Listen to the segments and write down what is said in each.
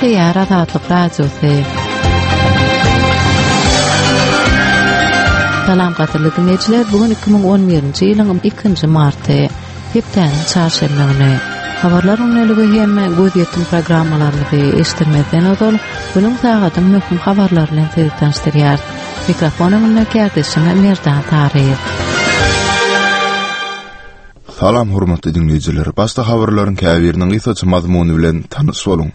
Xiyar Azatlyk Radiosu. Salam gaderly dinleyijiler, bugün 2011-nji ýylyň 2-nji marty, hepden çarşamba güni. Habarlar öňeligi hemme göz ýetdim programmalaryny eşitmeden öňden bölüm saýgatyň möhüm habarlaryny tanıştyrýar. Mikrofonyň näkärdeşime Merdan Taryýew. Salam hormatly dinleyijiler. Başda habarlaryň käbiriniň ýysaça mazmuny bilen tanys boluň.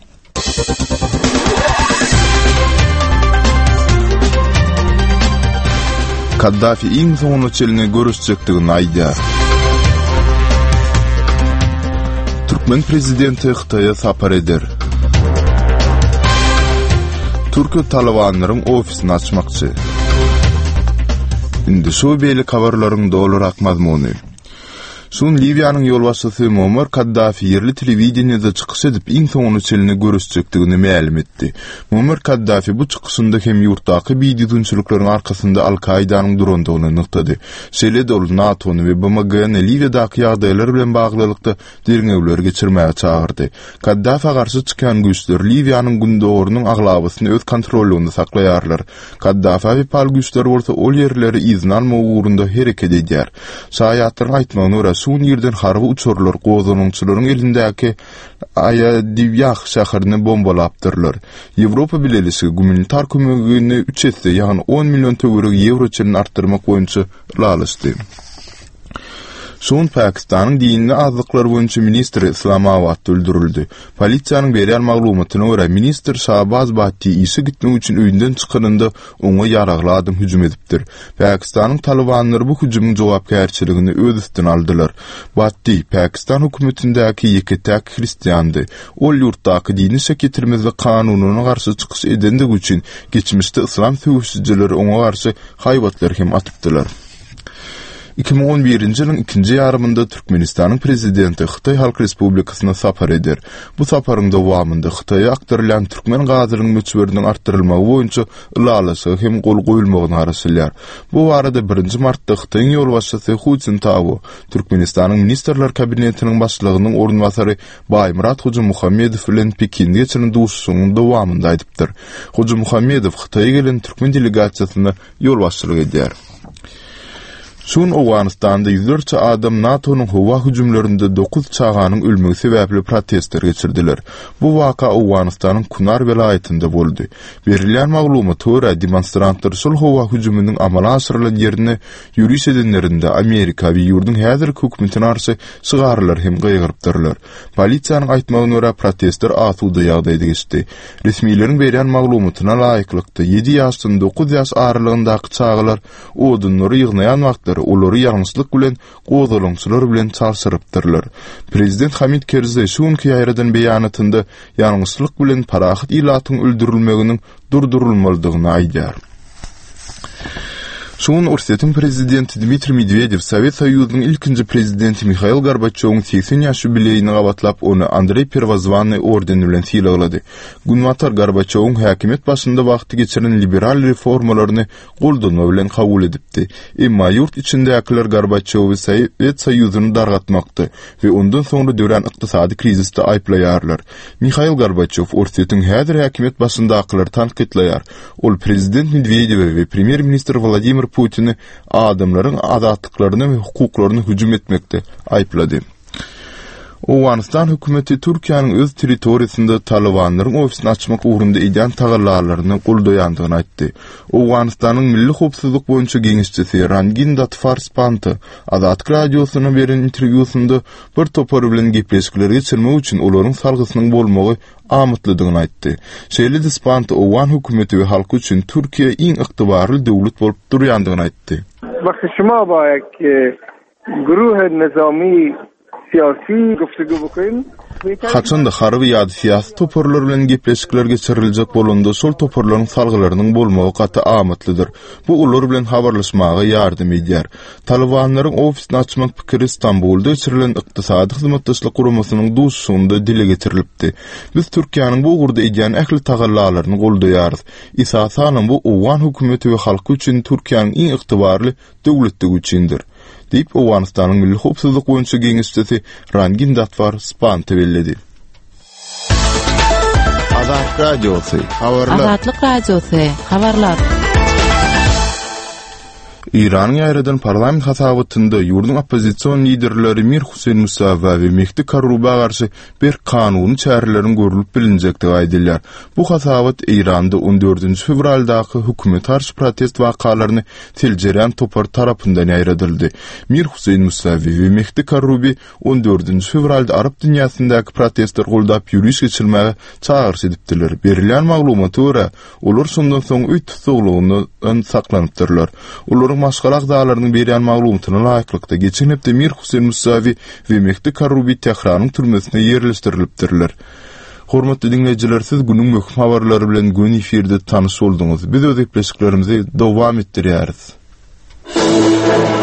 Kaddafi iň soňunçy çelini görüşjekdigini aýdýar. Türkmen prezidenti Xitoýa sapar eder. Türkiýe Talibanlaryň ofisini açmakçy. Indi şu beýle habarlaryň dolurak mazmuny. Şun Libyanyň ýolbaşçysy Muammar Kaddafi ýerli telewizionyada çykyş edip iň soňunçy çelini görüşjekdigini ma'lum etdi. Muammar Kaddafi bu çykysynda hem ýurtdaky biýdüdünçülikleriň arkasynda Al-Qaidanyň durandygyny nyktady. Şeýle ol NATO-ny we BMG-ni Libyadaky ýagdaýlar bilen baglylykda derňewler geçirmäge çagyrdy. Kaddafi garşy çykan güýçler Libyanyň gündoğurynyň aglabasyny öz kontrolünde saklaýarlar. Kaddafi we pal güýçler bolsa ol ýerleri izin almagy ugrunda hereket edýär. Şaýatlaryň aýtmagyna görä sun ýerden harby uçurlar gozançylaryň elindäki Ayadivyah şäherini bombalapdyrlar. Ýewropa bileşigi gumanitar kömegini 3 etse, ýagny 10 million euro çelini artdyrmak boýunça lalaşdy. Şun Pakistanyň dinni azlyklar boýunça ministri Islamabad öldürildi. Polisiýanyň berýän maglumatyna görä ministr Şahbaz Bhatti işe gitmek üçin öýünden çykyrynda oňa ýaragly adam hüjüm edipdir. Pakistanyň Talibanlary bu hüjümyň jogapkärçiligini öz üstüne aldylar. Bhatti Pakistan hökümetindäki ýeketäk hristiýandy. Ol ýurtdaky dini şeketirmezlik kanunyna garşy çykyş edendik üçin geçmişde islam söwüşçileri oňa garşy haýbatlar hem atypdylar. 2011-nji ýylyň 2-nji ýarymynda Türkmenistanyň prezidenti Xitoy Halk Respublikasyna sapar eder. Bu saparyň dowamında Xitoýa aktarılan türkmen gazynyň möçberiniň artdyrylmagy boýunça lalaşy hem gol goýulmagyny araşdyrýar. Bu arada 1-nji martda Xitoýnyň ýolbaşçysy Hu Jintao Türkmenistanyň ministrler kabinetiniň başlygynyň ornwasary Baýmurat Hojamuhammedow bilen Pekinde geçiren duşuşynyň dowamında aýdypdyr. Hojamuhammedow Xitoýa gelen türkmen delegasiýasyna ýolbaşçylyk edýär. Şun Awganistanda ýüzlerçe adam NATO-nyň howa hüjümlerinde 9 çağanyň ölmegi sebäpli protestler geçirdiler. Bu waka Awganistanyň Kunar welaýetinde boldy. Berilýän maglumata görä demonstrantlar şol howa hüjüminiň amala aşyrylan ýerini ýürüş edenlerinde Amerika we ýurdun häzirki hökümetine arşy çygarylar hem gaýgyrypdyrlar. Polisiýanyň aýtmagyna görä protestler asuda ýagdaýda geçdi. Resmiýlerin berýän maglumatyna laýyklykda 7 ýaşdan 9 ýaş aralygyndaky çağlar odunlary ýygnaýan wagtlar olary ýalňyslyk bilen gozalançylar bilen çarşyrypdyrlar. Prezident Hamid Karzai şuňky ýaýradan beýanatynda ýalňyslyk bilen parahat ilatyň öldürilmeginiň durdurulmalydygyny aýdýar. Şun Russiýanyň prezidenti Dmitri Medvedev Sowet Soýuzynyň ilkinji prezidenti Mikhail Gorbaçowyň 80 ýaş ýubileyini gabatlap ony Andrey Первозванный ordeni bilen sylaglady. Günwatar Gorbaçowyň häkimet başynda wagty geçiren liberal reformalaryny goldanma bilen kabul edipdi. Emma ýurt içindäkiler Gorbaçowy Sowet Soýuzyny dargatmakdy we ondan soňra dören ykdysady krizisde aýplaýarlar. Mikhail Gorbaçow Russiýanyň häzir häkimet başyndakylary tanqidlaýar. Ol prezident Medvedew we premier minister Vladimir Putin'i adamların azatlıklarına ve hukuklarına hücum etmekte aýplady. Awganistan hökümeti Türkiýanyň öz territoriýasynda Talibanlaryň ofisini açmak ugrunda edýän tagallarlaryny goldaýandygyny aýtdy. Awganistanyň milli howpsuzlyk boýunça geňişçisi Rangin Datfarspanty Azatlyk radiosyna beren interwýusynda bir topar bilen gepleşikler geçirmek üçin olaryň salgysynyň bolmagy amatlydygyny aýtdy. Şeýle Daspanty Awgan hökümeti we halky üçin Türkiýe iň ygtybarly döwlet bolup durýandygyny aýtdy. Wagty şuma baýak guruh nizami siyasi guftugü bukyň. Haçanda harby ýa-da siyasi toparlar bilen gepleşikler geçiriljek bolanda şol toparlaryň salgylarynyň bolmagy gaty amatlydyr. Bu ular bilen habarlaşmaga ýardam edýär. Talibanlaryň ofisini açmak pikiri Istanbulda geçirilen ykdysady hyzmatdaşlyk guramasynyň duşuşynda dile getirilipdi. Biz Türkiýanyň bu ugurda edýän ähli tagallalaryny goldaýarys. Esasanem bu Awgan hökümeti we halky üçin Türkiýanyň iň ygtybarly döwletdigi üçindir. Deyip Awganistanyň milli howpsuzlyk boýunça geňişçisi Rangin Datfarspanty belledi. Azatlyk Radiosu, habarlar. Azatlyk Radiosu, habarlar. İran'ın ýaýradan parlament hasabatynda ýurdun oppozisiýon liderleri Mir Huseyn Musawa we Mehdi Karuba garşy bir kanuny çärelerin görülip bilinjekdigi aýdylýar. Bu hasabat İranda 14 fevraldaky hökümet karşı protest wakalaryny teljerän topar tarapyndan ýaýradyldy. Mir Huseyn Musawa we Mehdi Karubi 14 fevralda Arab dünýäsindeäki protestler goldap ýürüş geçirmäge çağırş edipdiler. Berilýän maglumata görä, olar şondan soň üýt tutuklugyny saklanypdyrlar. Olaryň maşgalak dağlarynyň berýän maglumatyna laýyklykda geçen hepde Mir Huseyn Musawi we Mehdi Karubi Tehranyň türmesine ýerleşdirilipdirler. Hormatly dinleyijiler, siz günüň möhüm habarlary bilen gün efirde tanyş boldyňyz. Biz öz epleşiklerimizi dowam etdirýäris.